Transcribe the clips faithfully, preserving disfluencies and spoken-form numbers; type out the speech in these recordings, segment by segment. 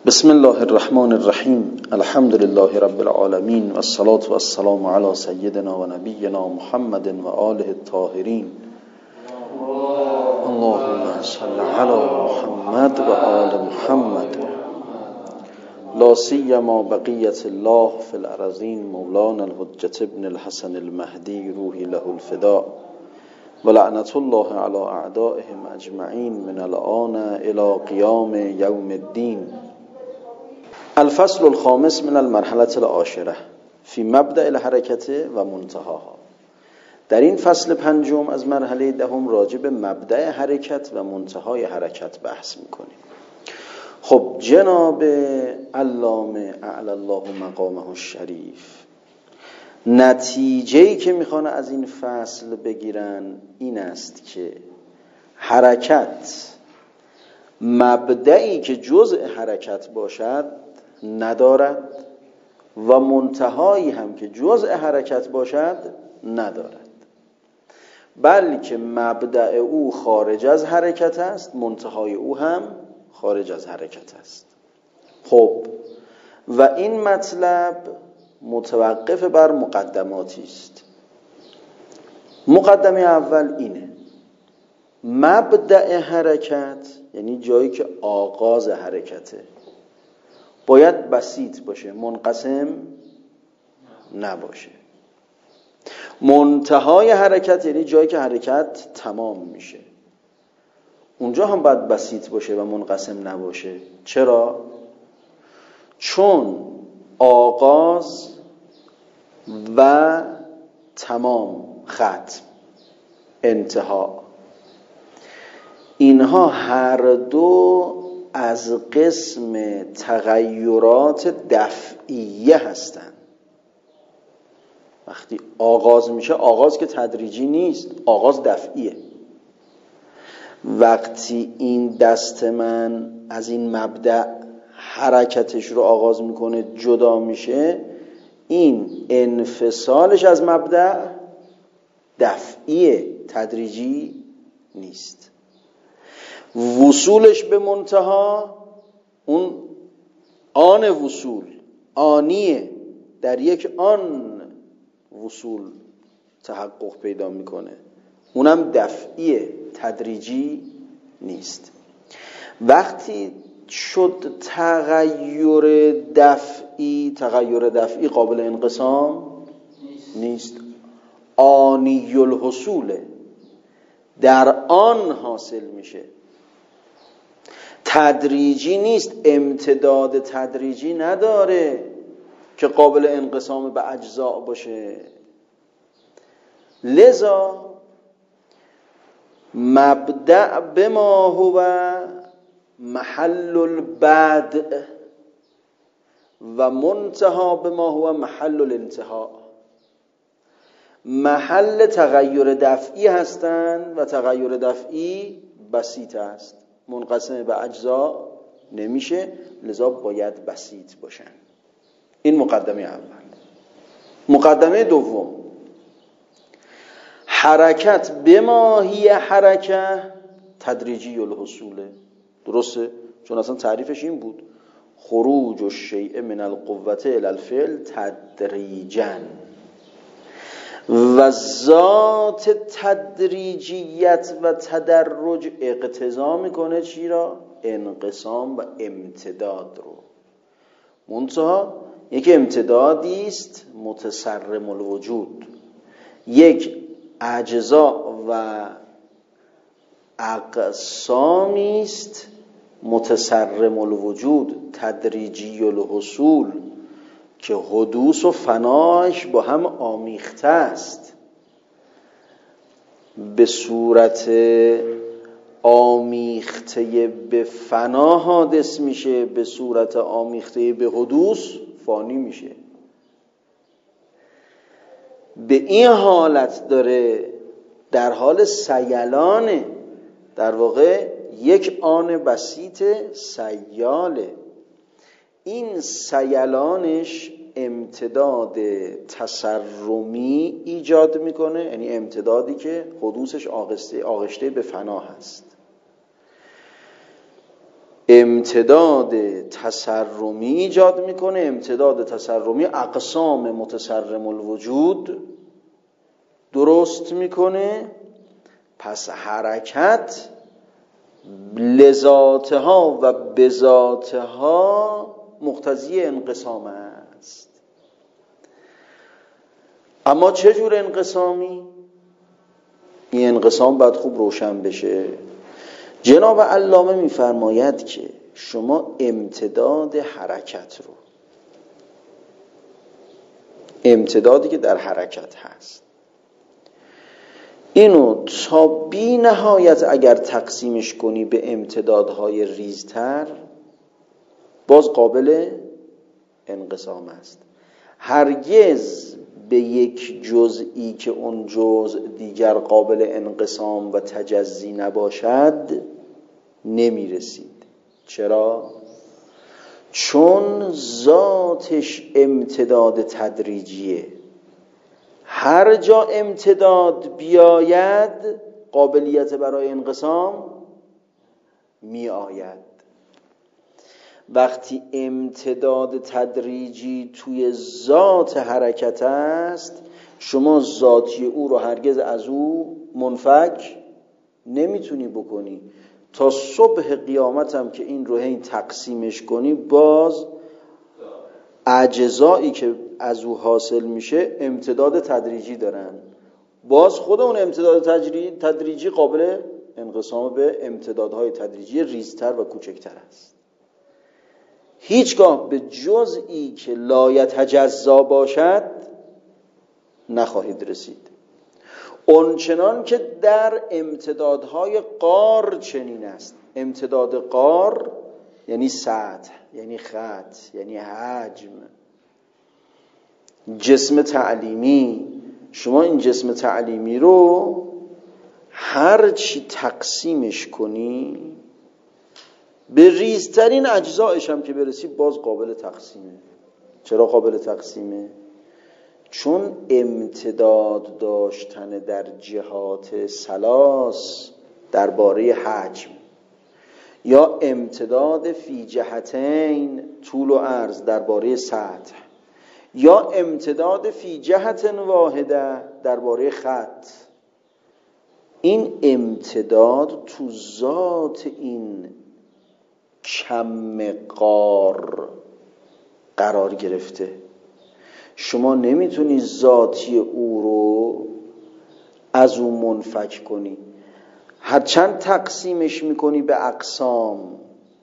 بسم الله الرحمن الرحیم. الحمد لله رب العالمین و الصلاة و السلام علی سیدنا و نبینا محمد و آله الطاهرین. اللهم صل علی محمد و آل محمد. لا سیما بقیت الله فی الارضین مولانا الحجة ابن الحسن المهدی روحی له الفداء و لعنت الله علی اعدائهم اجمعین من الآن الی قیام یوم الدین. الفصل الخامس من المرحله العاشره فی مبدأ الحرکت و منتهاها. در این فصل پنجم از مرحله دهم راجع به مبدأ حرکت و منتهای حرکت بحث میکنیم. خب جناب علامه اعلی الله مقامه الشریف نتیجه‌ای که میخوان از این فصل بگیرن این است که حرکت مبدئی که جزء حرکت باشد ندارد و منتهایی هم که جزء حرکت باشد ندارد، بلکه مبدأ او خارج از حرکت است، منتهای او هم خارج از حرکت است. خب و این مطلب متوقف بر مقدماتی است. مقدمه اول اینه: مبدأ حرکت یعنی جایی که آغاز حرکته باید بسیط باشه، منقسم نباشه. منتهای حرکت یعنی جایی که حرکت تمام میشه، اونجا هم باید بسیط باشه و منقسم نباشه. چرا؟ چون آغاز و تمام، ختم، انتها، اینها هر دو از قسم تغیرات دفعیه هستند. وقتی آغاز میشه، آغاز که تدریجی نیست، آغاز دفعیه. وقتی این دست من از این مبدأ حرکتش رو آغاز میکنه جدا میشه، این انفصالش از مبدأ دفعیه، تدریجی نیست. وصولش به منتها، اون آن وصول آنیه، در یک آن وصول تحقق پیدا میکنه، اونم دفعیه، تدریجی نیست. وقتی شد تغییر دفعی، تغییر دفعی قابل انقسام نیست، آنی الحصوله، در آن حاصل میشه، تدریجی نیست، امتداد تدریجی نداره که قابل انقسام به اجزاء باشه. لذا مبدأ بما هو محل البدء و منتها بما هو محل الانتهاء محل تغییر دفعی هستند و تغییر دفعی بسیط است، منقسم به اجزا نمیشه، لذا باید بسیط باشن. این مقدمه اول. مقدمه دوم: حرکت بما هی حرکه تدریجی الحصوله. درسته؟ چون اصلا تعریفش این بود: خروج الشیء من القوة الی الفعل تدریجا. و ذات تدریجیت و تدرج اقتضا میکنه چی را؟ انقسام و امتداد رو. منتها یک امتدادی است متصرم الوجود، یک اجزا و اقسامی است متصرم الوجود، تدریجی الحصول، که حدوث و فناش با هم آمیخته است. به صورت آمیخته به فنا حادث میشه، به صورت آمیخته به حدوث فانی میشه. به این حالت داره، در حال سیلانه، در واقع یک آن بسیط سیاله. این سیلانش امتداد تسرمی ایجاد میکنه، یعنی امتدادی که حدوثش آغشته آغشته به فنا هست. امتداد تسرمی ایجاد میکنه. امتداد تسرمی اقسام متسرم الوجود درست میکنه. پس حرکت لذاتها و بذاتها مقتضی انقسام است. اما چه جور انقسامی؟ این انقسام باید خوب روشن بشه. جناب علامه میفرماید که شما امتداد حرکت رو، امتدادی که در حرکت هست، اینو تا بی نهایت اگر تقسیمش کنی به امتدادهای ریزتر، باز قابل انقسام است. هرگز به یک جزئی که اون جزء دیگر قابل انقسام و تجزی نباشد نمیرسید. چرا؟ چون ذاتش امتداد تدریجیه. هر جا امتداد بیاید قابلیت برای انقسام می آید. وقتی امتداد تدریجی توی ذات حرکت است، شما ذاتی او رو هرگز از او منفک نمیتونی بکنی. تا صبح قیامت هم که این رو هی تقسیمش کنی، باز اجزایی که از او حاصل میشه امتداد تدریجی دارن. باز خود اون امتداد تدریجی قابل انقسام به امتدادهای تدریجی ریزتر و کوچکتر است. هیچگاه به جزئی که لا یتجزا باشد نخواهید رسید. اونچنان که در امتدادهای قار چنین است. امتداد قار یعنی سطح، یعنی خط، یعنی حجم، جسم تعلیمی. شما این جسم تعلیمی رو هر چی تقسیمش کنی، به ریزترین اجزایش هم که برسی، باز قابل تقسیمه. چرا قابل تقسیمه؟ چون امتداد داشتن در جهات ثلاث درباره حجم، یا امتداد فی جهتین طول و عرض درباره سطح، یا امتداد فی جهت واحده درباره خط، این امتداد تو ذات این کم قار قرار گرفته. شما نمیتونی ذاتی او رو از اون منفک کنی. هرچند تقسیمش میکنی به اقسام،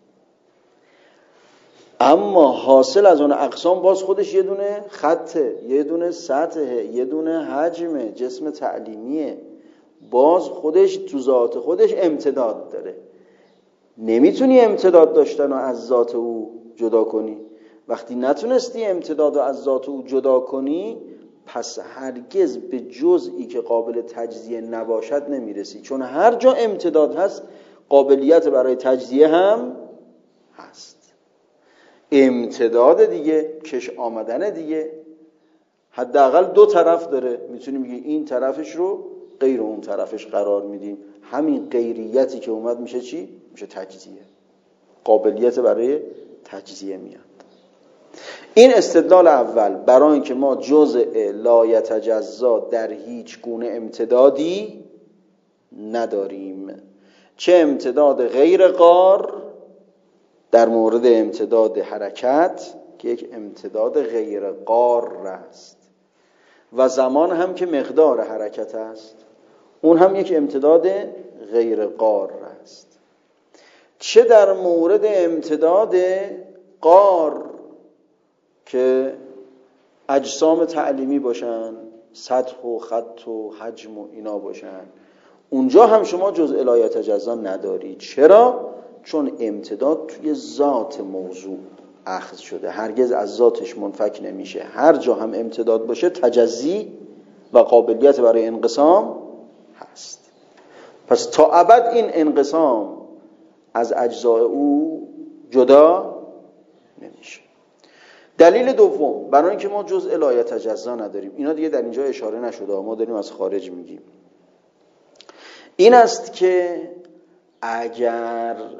اما حاصل از اون اقسام باز خودش یه دونه خطه، یه دونه سطحه، یه دونه حجمه، جسم تعلیمیه. باز خودش تو ذات خودش امتداد داره. نمیتونی امتداد داشتن رو از ذات او جدا کنی. وقتی نتونستی امتداد رو از ذات او جدا کنی، پس هرگز به جزئی که قابل تجزیه نباشد نمیرسی. چون هر جا امتداد هست قابلیت برای تجزیه هم هست. امتداد دیگه کش آمدن دیگه، حداقل دو طرف داره. میتونیم بگیم این طرفش رو غیر اون طرفش قرار میدیم. همین غیریتی که اومد میشه چی؟ میشه تجزیه. قابلیت برای تجزیه میاد. این استدلال اول برای اینکه ما جزء لا یتجزا در هیچ گونه امتدادی نداریم. چه امتداد غیر قار در مورد امتداد حرکت که یک امتداد غیر قار است، و زمان هم که مقدار حرکت است، اون هم یک امتداد غیر قار است. چه در مورد امتداد قار که اجسام تعلیمی باشن، سطح و خط و حجم و اینا باشن، اونجا هم شما جزء لا یتجزا ندارید. چرا؟ چون امتداد توی ذات موضوع اخذ شده، هرگز از ذاتش منفک نمیشه. هر جا هم امتداد باشه تجزی و قابلیت برای انقسام هست. پس تا ابد این انقسام از اجزای او جدا نمیشه. دلیل دوم برای اینکه ما جزء لا یتجزا نداریم، اینا دیگه در اینجا اشاره نشده، ما داریم از خارج میگیم، این است که اگر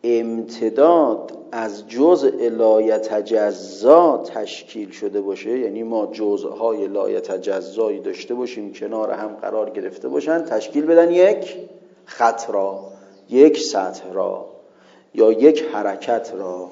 امتداد از جزء لایتجزا تشکیل شده باشه، یعنی ما جزءهای لایتجزایی داشته باشیم کنار هم قرار گرفته باشن تشکیل بدن یک خط را، یک سطح را یا یک حرکت را.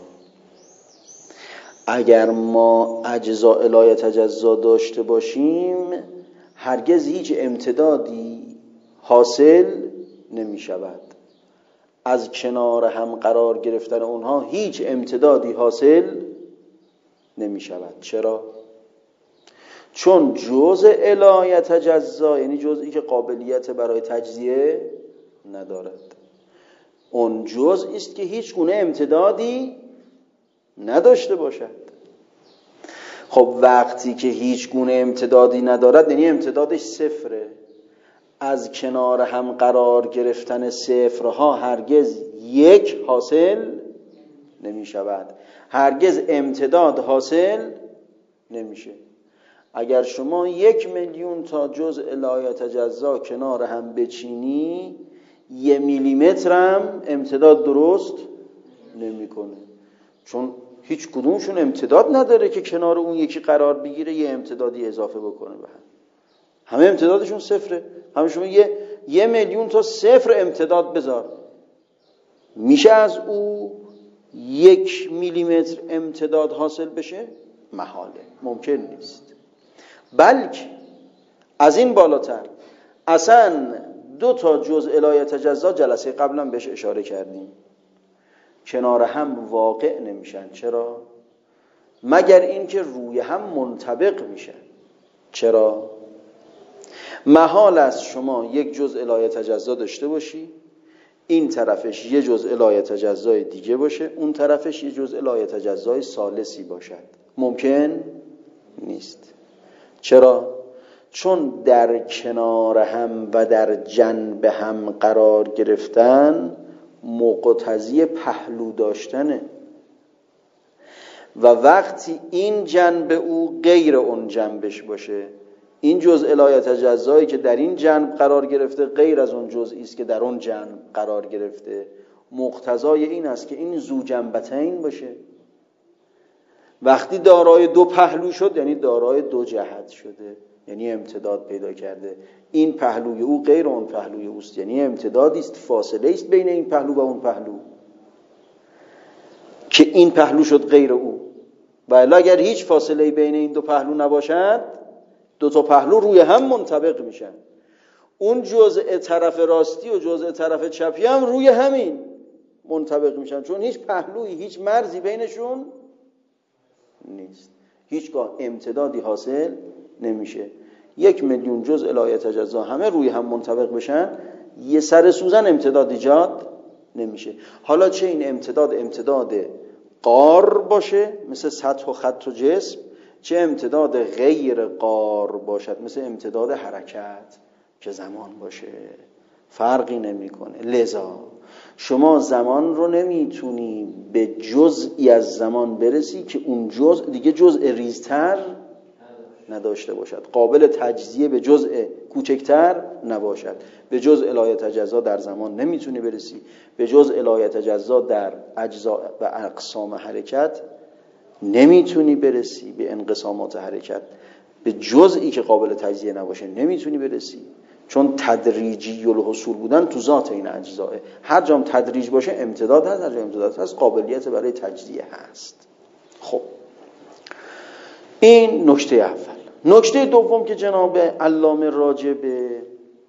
اگر ما اجزاء لایتجزا داشته باشیم هرگز هیچ امتدادی حاصل نمی شود. از کنار هم قرار گرفتن اونها هیچ امتدادی حاصل نمی شود. چرا؟ چون جزء لایتجزا یعنی جزئی که قابلیت برای تجزیه ندارد، اون جزئی است که هیچ گونه امتدادی نداشته باشد. خب وقتی که هیچ گونه امتدادی ندارد یعنی امتدادش صفره. از کنار هم قرار گرفتن صفرها هرگز یک حاصل نمی شود، هرگز امتداد حاصل نمیشه. اگر شما یک میلیون تا جزء لایتجزا کنار هم بچینی یه میلیمتر هم امتداد درست نمیکنه، چون هیچ کدومشون امتداد نداره که کنار اون یکی قرار بگیره یه امتدادی اضافه بکنه به هم. همه امتدادشون صفره. همه شما یه یه میلیون تا صفر امتداد بذار، میشه از او یک میلیمتر امتداد حاصل بشه؟ محاله، ممکن نیست. بلکه از این بالاتر اصلا دو تا جزء لایتجزا جلسه قبلا بهش اشاره کردیم کنار هم واقع نمیشن. چرا؟ مگر اینکه روی هم منطبق میشن. چرا؟ محال است شما یک جزء لایتجزا داشته باشی، این طرفش یه جزء لایتجزای دیگه باشه، اون طرفش یه جزء لایتجزای ثالثی باشد. ممکن نیست. چرا؟ چون در کنار هم و در جنب هم قرار گرفتن مقتضی پهلو داشتنه و وقتی این جنب او غیر اون جنبش باشه، این جزء لایتجزایی که در این جنب قرار گرفته غیر از اون جزئی است که در اون جنب قرار گرفته، مقتضای این است که این ذو جنبتین باشه. وقتی دارای دو پهلو شد یعنی دارای دو جهت شده، یعنی امتداد پیدا کرده. این پهلوی او غیر اون پهلوی اوست، یعنی امتدادی است، فاصله است بین این پهلو و اون پهلو که این پهلو شد غیر او. و الا اگر هیچ فاصله بین این دو پهلو نباشد دو تا پهلو روی هم منطبق میشن. اون جزء طرف راستی و جزء طرف چپی هم روی همین منطبق میشن، چون هیچ پهلوی هیچ مرزی بینشون نیست، هیچگاه امتدادی حاصل نمیشه. یک میلیون جزء لایتجزا همه روی هم منطبق بشن یه سر سوزن امتداد ایجاد نمیشه. حالا چه این امتداد امتداد قار باشه مثل سطح و خط و جسم، چه امتداد غیر قار باشد مثل امتداد حرکت که زمان باشه، فرقی نمیکنه. لذا شما زمان رو نمیتونی به جزئی از زمان برسی که اون جزء دیگه جزء ریزتر نداشته باشد، قابل تجزیه به جزء کوچکتر نباشد. به جزء لایتجزا در زمان نمیتونی برسی، به جزء لایتجزا در اجزا و اقسام حرکت نمیتونی برسی، به انقسامات حرکت به جزئی که قابل تجزیه نباشه نمیتونی برسی، چون تدریجی الحصول بودن تو ذات این اجزاه. هر جام تدریج باشه امتداد هست، هر جام امتداد هست قابلیت برای تجزیه هست. خب این نکته اول. نکته دوم که جناب علامه راجع به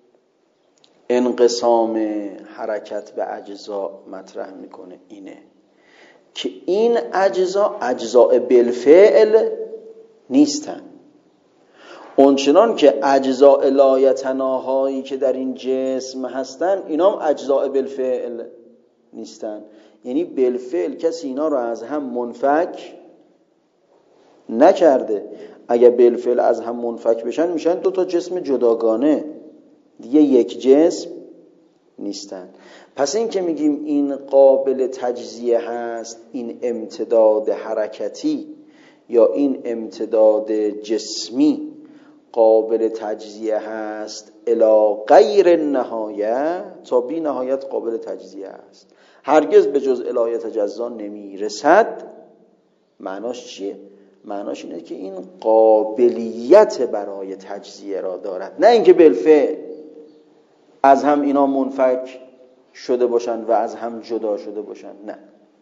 انقسام حرکت به اجزا مطرح میکنه اینه که این اجزا اجزاء بالفعل نیستن. اونچنان که اجزاء لایتناهایی که در این جسم هستن اینا هم اجزاء بالفعل نیستن. یعنی بالفعل کسی اینا رو از هم منفک نکرده. اگه بالفعل از هم منفک بشن میشن دو تا جسم جداگانه، دیگه یک جسم نیستن. پس این که میگیم این قابل تجزیه هست، این امتداد حرکتی یا این امتداد جسمی قابل تجزیه هست الی غیر نهایت، تا بی نهایت قابل تجزیه هست. هرگز به جز لا یتجزا نمیرسد. معناش چیه؟ معناش اینه که این قابلیت برای تجزیه را دارد، نه اینکه بالفعل از هم اینا منفک شده باشند و از هم جدا شده باشند. نه،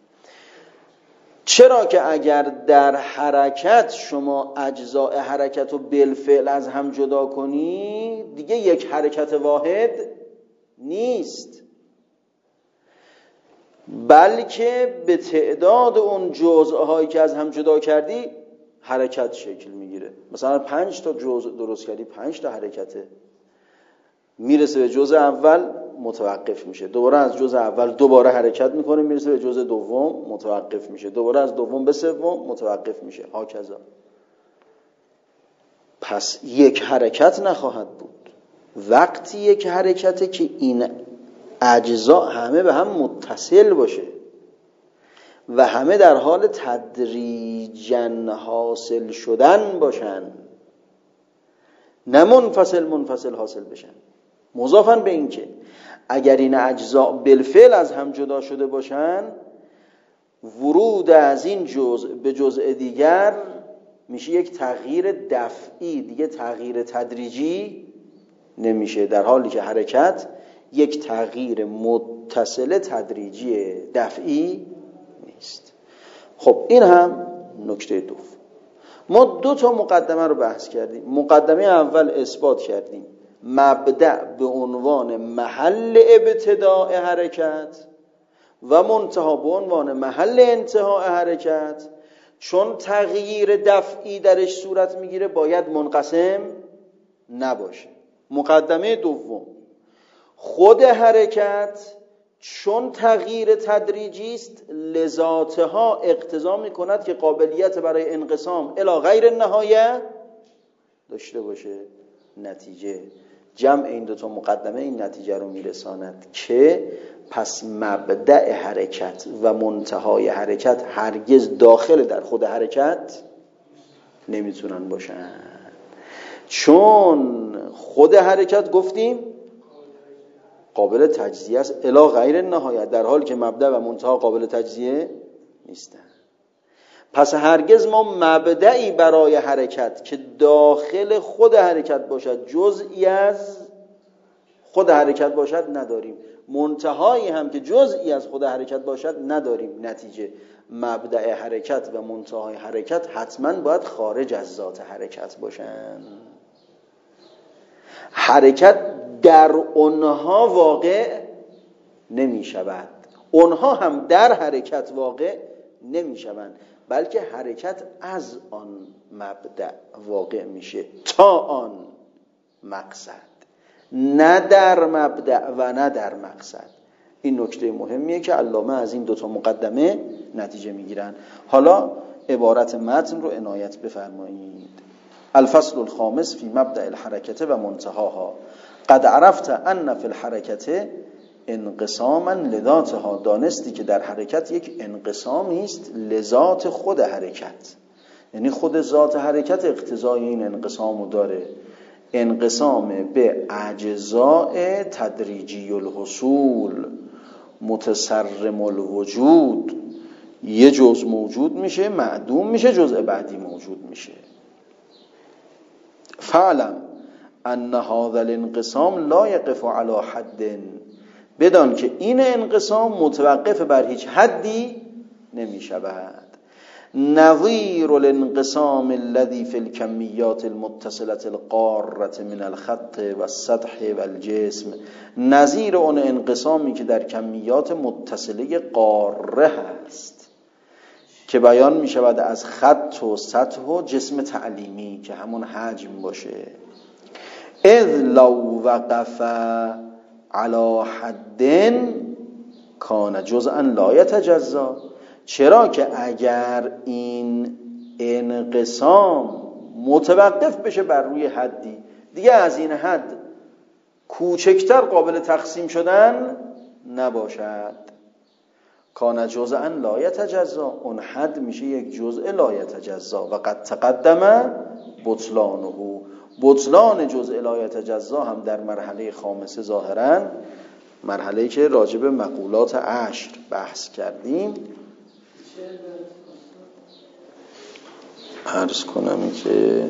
چرا که اگر در حرکت شما اجزاء حرکت رو بالفعل از هم جدا کنی دیگه یک حرکت واحد نیست، بلکه به تعداد اون جزءهایی که از هم جدا کردی حرکت شکل میگیره. مثلا پنج تا جزء درست کردی، پنج تا حرکته، میرسه به جزء اول متوقف میشه، دوباره از جزء اول دوباره حرکت میکنه، میرسه به جزء دوم متوقف میشه، دوباره از دوم به سوم متوقف میشه، هاکذا. پس یک حرکت نخواهد بود. وقتی یک حرکته که این اجزا همه به هم متصل باشه و همه در حال تدریجاً حاصل شدن باشن، نه منفصل منفصل حاصل بشن. مضافاً به این که اگر این اجزا بالفعل از هم جدا شده باشن، ورود از این جزء به جزء دیگر میشه یک تغییر دفعی، دیگه تغییر تدریجی نمیشه، در حالی که حرکت یک تغییر متصل تدریجی دفعی نیست. خب این هم نکته دوم. ما دو تا مقدمه رو بحث کردیم. مقدمه اول اثبات کردیم مبدأ به عنوان محل ابتداء حرکت و منتها به عنوان محل انتهای حرکت، چون تغییر دفعی درش صورت میگیره باید منقسم نباشه. مقدمه دوم، خود حرکت چون تغییر تدریجی است لذاتها اقتضا میکند که قابلیت برای انقسام الی غیر النهایه داشته باشه. نتیجه جمع این دو تا مقدمه این نتیجه رو میرساند که پس مبدأ حرکت و منتهای حرکت هرگز داخل در خود حرکت نمیتونن باشن، چون خود حرکت گفتیم قابل تجزیه است الی غیر نهایت، در حالی که مبدأ و منتها قابل تجزیه نیستن. پس هرگز ما مبدئی برای حرکت که داخل خود حرکت باشد، جزئی از خود حرکت باشد نداریم، منتهایی هم که جزئی از خود حرکت باشد نداریم. نتیجه مبدأ حرکت و منتهای حرکت حتما باید خارج از ذات حرکت باشن. حرکت در اونها واقع نمی شود، اونها هم در حرکت واقع نمی شوند، بلکه حرکت از آن مبدأ واقع میشه تا آن مقصد، نه در مبدأ و نه در مقصد. این نکته مهمیه که علامه از این دوتا مقدمه نتیجه میگیرن. حالا عبارت متن رو عنایت بفرمایید. الفصل الخامس فی مبدأ الحرکت و منتهاها. قد عرفت ان فی الحرکت انقساما لذاتها. دانستی که در حرکت یک انقسامی است لذات خود حرکت، یعنی خود ذات حرکت اقتضای این انقسامو داره. انقسام به اجزاء تدریجی الحصول متسرم الوجود، یه جزء موجود میشه معدوم میشه، جزء بعدی موجود میشه. فعلم ان هذا الانقسام لا يقف على حد. بدان که این انقسام متوقف بر هیچ حدی نمی شود. نظیر الانقسام الذي في الكميات المتصلة القارة من الخط والسطح والجسم. نظیر اون انقسامی که در کمیات متصله قاره هست که بیان می شود از خط و سطح و جسم تعلیمی که همون حجم باشه. اذ لو وقف علی حد کان جزءا لا یتجزا. چرا که اگر این انقسام متوقف بشه بر روی حدی، دیگه از این حد کوچکتر قابل تقسیم شدن نباشد. کان جزءا لا یتجزا، اون حد میشه یک جزء لا یتجزا. و قد تقدم بطلانه، بطلان جزء لا یتجزا هم در مرحله خامسه ظاهرا مرحله‌ای که راجع به مقولات عشر بحث کردیم. عرض کنم که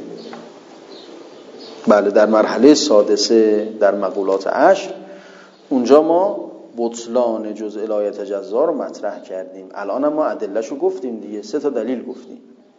بله در مرحله سادسه در مقولات عشر اونجا ما بطلان جزء لا یتجزا رو مطرح کردیم. الان هم ما ادله‌شو گفتیم دیگه، سه تا دلیل گفتیم.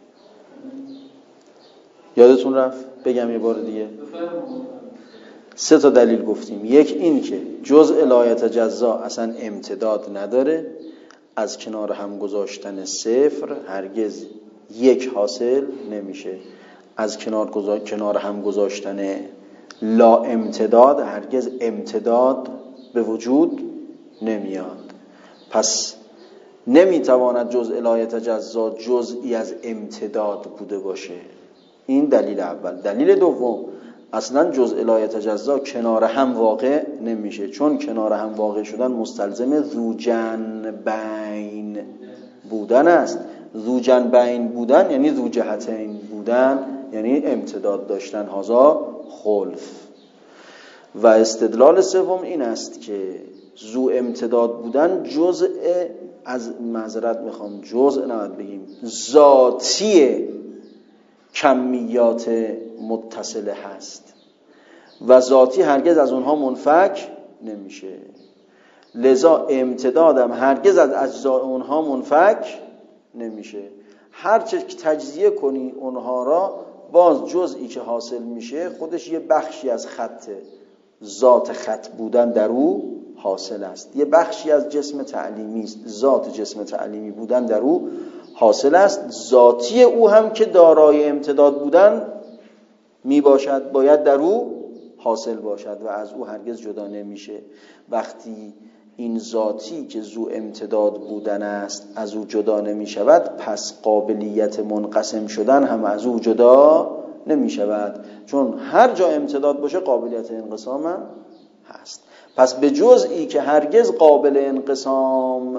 یادتون رفت؟ بگم یه بار دیگه. سه تا دلیل گفتیم. یک این که جزء لا یتجزا اصلا امتداد نداره، از کنار هم گذاشتن صفر هرگز یک حاصل نمیشه، از کنار گذار... کنار هم گذاشتن لا امتداد هرگز امتداد به وجود نمیاد. پس نمیتواند جزء لا یتجزا جزئی از امتداد بوده باشه. این دلیل اول. دلیل دوم، اصلا جزء لا یتجزا کنار هم واقع نمیشه، چون کنار هم واقع شدن مستلزم ذو جنبین بودن است. ذو جنبین بودن یعنی ذو جهتین بودن، یعنی امتداد داشتن. هذا خلف. و استدلال سوم این است که ذو امتداد بودن جزء از معذرت میخوام جزء نباید بگیم ذاتی کمیات متصله هست و ذاتی هرگز از اونها منفک نمیشه. لذا امتدادم هرگز از اجزای اونها منفک نمیشه. هرچه تجزیه کنی اونها را، باز جزئی که حاصل میشه خودش یه بخشی از خط ذات خط بودن در او حاصل است، یه بخشی از جسم تعلیمی است، ذات جسم تعلیمی بودن در او حاصل است. ذاتی او هم که دارای امتداد بودن می باشد باید در او حاصل باشد و از او هرگز جدا نمیشه. وقتی این ذاتی که ذو امتداد بودن است از او جدا نمی شود، پس قابلیت منقسم شدن هم از او جدا نمی شود، چون هر جا امتداد باشه قابلیت انقسام هم هست. پس به جزئی که هرگز قابل انقسام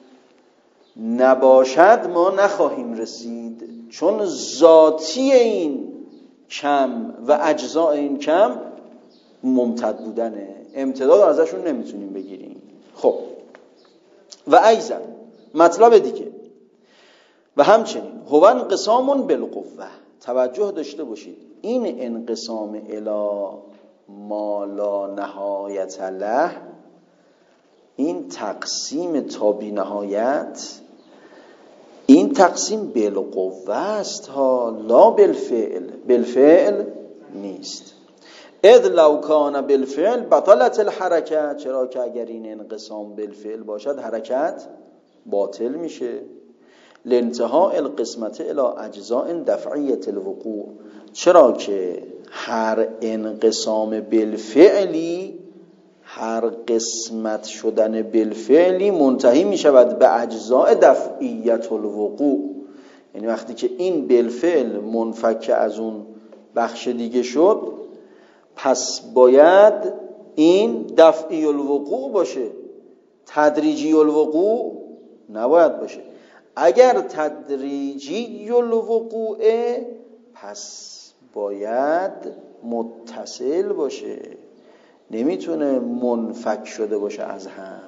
نباشد ما نخواهیم رسید، چون ذاتی این کم و اجزاء این کم ممتد بودنه، امتداد ازشون نمیتونیم بگیریم. خب و ایضا مطلب دیگه، و همچنین هو انقسام بالقوه. توجه داشته باشید این انقسام الی ما لا نهایت له، این تقسیم تا بی نهایت، این تقسیم بالقوه است ها، لا بالفعل. بالفعل نیست. اذ لو کان بالفعل بطلت الحرکه، چرا که اگر این انقسام بالفعل باشد حرکت باطل میشه. لانتهاء القسمت الى اجزاء دفعیه الوقوع، چرا که هر انقسام بالفعلی، هر قسمت شدن بالفعلی منتهی می شود به اجزاء دفعیت الوقوع. یعنی وقتی که این بالفعل منفک از اون بخش دیگه شد، پس باید این دفعی الوقوع باشه، تدریجی الوقوع نباید باشه. اگر تدریجی الوقوع، پس باید متصل باشه، نمیتونه منفک شده باشه از هم،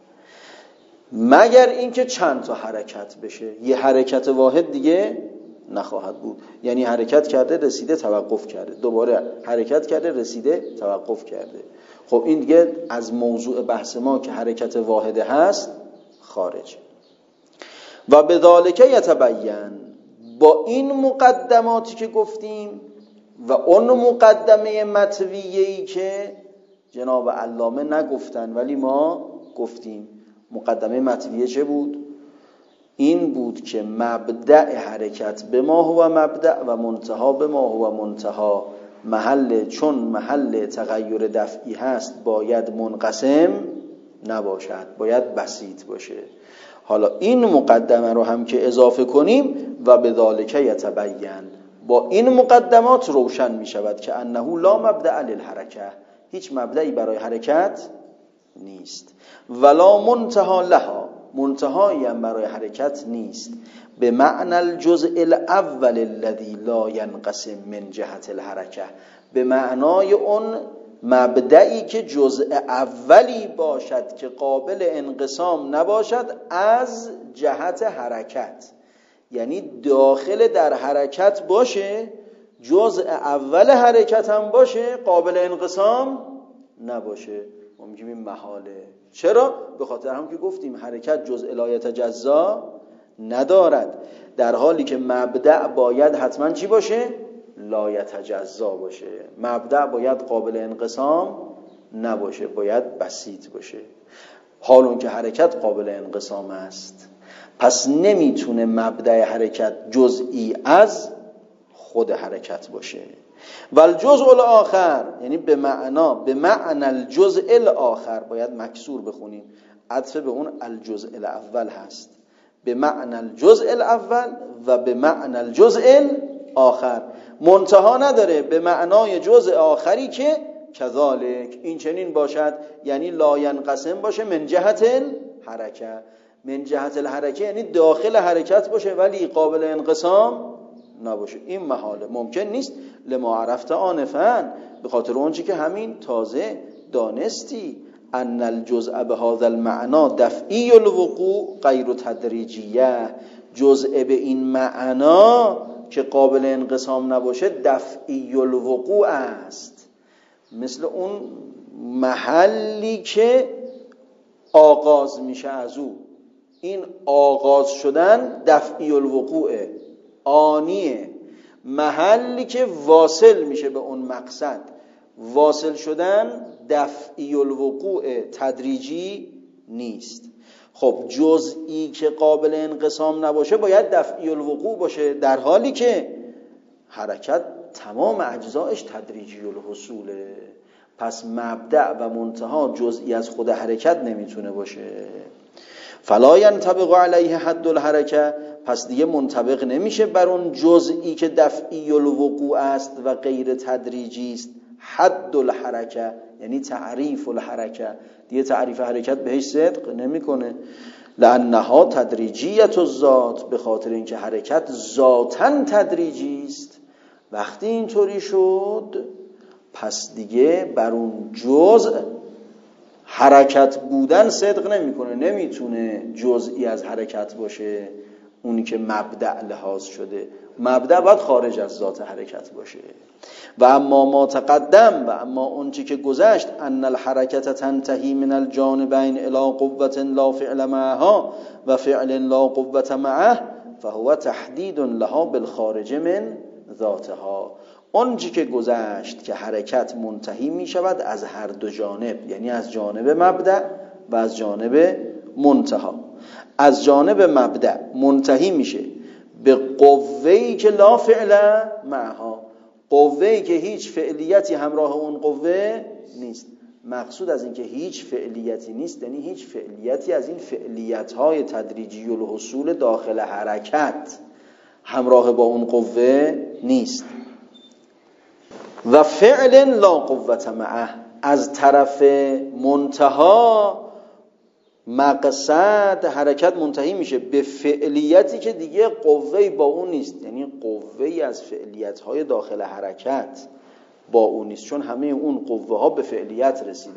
مگر اینکه چند تا حرکت بشه. یه حرکت واحد دیگه نخواهد بود، یعنی حرکت کرده رسیده توقف کرده، دوباره حرکت کرده رسیده توقف کرده. خب این دیگه از موضوع بحث ما که حرکت واحده هست خارج. و بذالک یتبین، با این مقدماتی که گفتیم و اون مقدمه مطویه‌ای که جناب علامه نگفتن ولی ما گفتیم. مقدمه مطویه چه بود؟ این بود که مبدأ حرکت به ما هو مبدأ و منتها به ما هو منتها. محل چون محل تغییر دفعی هست باید منقسم نباشد، باید بسیط باشه. حالا این مقدمه رو هم که اضافه کنیم و بذالک یتبین، با این مقدمات روشن می شود که انه لا مبدأ للحرکه، هیچ مبدئی برای حرکت نیست، ولا منتها لها، منتهایی هم برای حرکت نیست. به معنی الجزء الاول الذي لا ينقسم من جهت الحرکه، به معنای اون مبدعی که جزء اولی باشد که قابل انقسام نباشد از جهت حرکت، یعنی داخل در حرکت باشه، جزء اول حرکت هم باشه، قابل انقسام نباشه. ما میگیم این محاله. چرا؟ به خاطر هم که گفتیم حرکت جزء لا یتجزا ندارد، در حالی که مبدأ باید حتما چی باشه؟ لا یتجزا باشه. مبدأ باید قابل انقسام نباشه، باید بسیط باشه، حال اون که حرکت قابل انقسام است. پس نمیتونه مبدأ حرکت جزئی از خود حرکت باشه. و الجزء الاخر، یعنی به معنا به معنی الجزء الاخر، باید مکسور بخونیم، عطف به اون الجزء الاول هست، به معنی الجزء الاول و به معنی الجزء الاخر. منتها نداره، به معنای جزء آخری که کذالک این چنین باشد، یعنی لا ینقسم باشه من جهت الحرکه. من جهت الحرکه یعنی داخل حرکت باشه ولی قابل انقسام نباشه. این محاله، ممکن نیست. لما عرفت آنفا، به خاطر اونچه که همین تازه دانستی، ان الجزء بهذا المعنى دفعی الوقوع غیر تدریجیه، جزء به این معنا که قابل انقسام نباشه دفعی الوقوع است، مثل اون محلی که آغاز میشه از او. این آغاز شدن دفعی الوقوعه، آنیه. محلی که واصل میشه به اون مقصد، واصل شدن دفعی الوقوع، تدریجی نیست. خب جزئی که قابل انقسام نباشه باید دفعی الوقوع باشه، در حالی که حرکت تمام اجزایش تدریجی الحصوله. پس مبدأ و منتها جزئی از خود حرکت نمیتونه باشه. فلا ینطبق علیه حد الحرکه، پس دیگه منطبق نمیشه بر اون جزئی که دفعی الوقوع است و غیر تدریجی است حد الحرکه، یعنی تعریف الحرکه، دیگه تعریف حرکت بهش صدق نمیکنه. لانها تدریجیت الذات، به خاطر اینکه حرکت ذاتاً تدریجی است. وقتی اینطوری شد پس دیگه بر اون جزء حرکت بودن صدق نمیکنه، نمیتونه جزئی از حرکت باشه اونی که مبدأ لحاظ شده. مبدأ باید خارج از ذات حرکت باشه. و اما ما تقدم، و اما اون چی که گذشت، ان الحرکت تنتهی من الجانبین الی قوة لا فعل معها و فعل لا قوة معه فهو تحدید لها بالخارج من ذاتها. اون چی که گذشت که حرکت منتهی می شود از هر دو جانب، یعنی از جانب مبدأ و از جانب منتها. از جانب مبدأ منتهی میشه به قوه‌ای که لا فعل معها، قوه‌ای که هیچ فعلیتی همراه اون قوه نیست. مقصود از این که هیچ فعلیتی نیست یعنی هیچ فعلیتی از این فعلیت‌های تدریجی الحصول داخل حرکت همراه با اون قوه نیست. و فعل لا قوة معه، از طرف منتها مقصد حرکت منتهی میشه به فعلیتی که دیگه قوه‌ای با اون نیست، یعنی قوه‌ای از فعلیت‌های داخل حرکت با اون نیست، چون همه اون قوه ها به فعلیت رسیدن.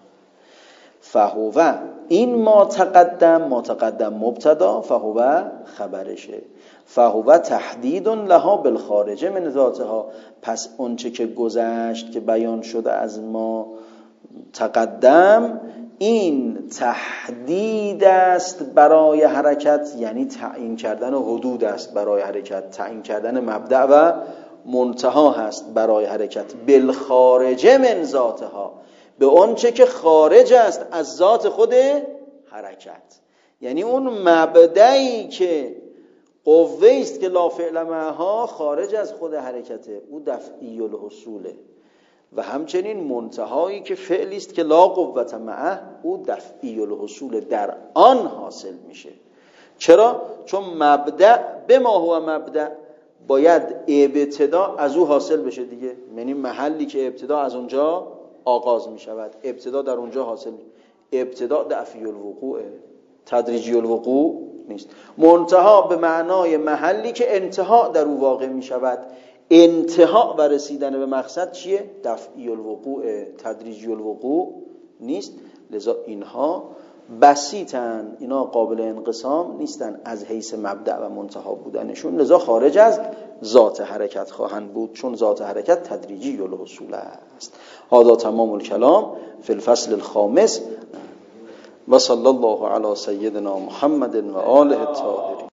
فهو، این ما تقدم، ما تقدم مبتدا، فهو خبرشه. فهو تحدید لها بالخارج من ذاتها، پس اون چه که گذشت که بیان شده از ما تقدم، این تحدید است برای حرکت، یعنی تعیین کردن حدود است برای حرکت، تعیین کردن مبدأ و منتها هست برای حرکت. بالخارج من ذاتها، به اون چه که خارج است از ذات خود حرکت، یعنی اون مبدئی که قوه است که لا فعل معها خارج از خود حرکته، او دفعی الحصوله، و همچنین منتهایی که فعلی است که لا قوة معه، او دفعی الحصول در آن حاصل میشه. چرا؟ چون مبدأ به ما هو مبدأ باید ابتدا از او حاصل بشه دیگه، یعنی محلی که ابتدا از اونجا آغاز میشود، ابتدا در اونجا حاصل میشه. ابتدا دفعی الوقوع، تدریجی الوقوع نیست. منتها به معنای محلی که انتها در او واقع میشود. انتها و رسیدن به مقصد چیه؟ دفعی الوقوع، تدریجی الوقوع نیست. لذا اینها بسیطن، اینا قابل انقسام نیستن از حیث مبدأ و منتها بودنشون، لذا خارج از ذات حرکت خواهند بود، چون ذات حرکت تدریجی الحصول است. هذا تمام الکلام فی الفصل الخامس و صلی الله علی سیدنا محمد و آله الطاهرین.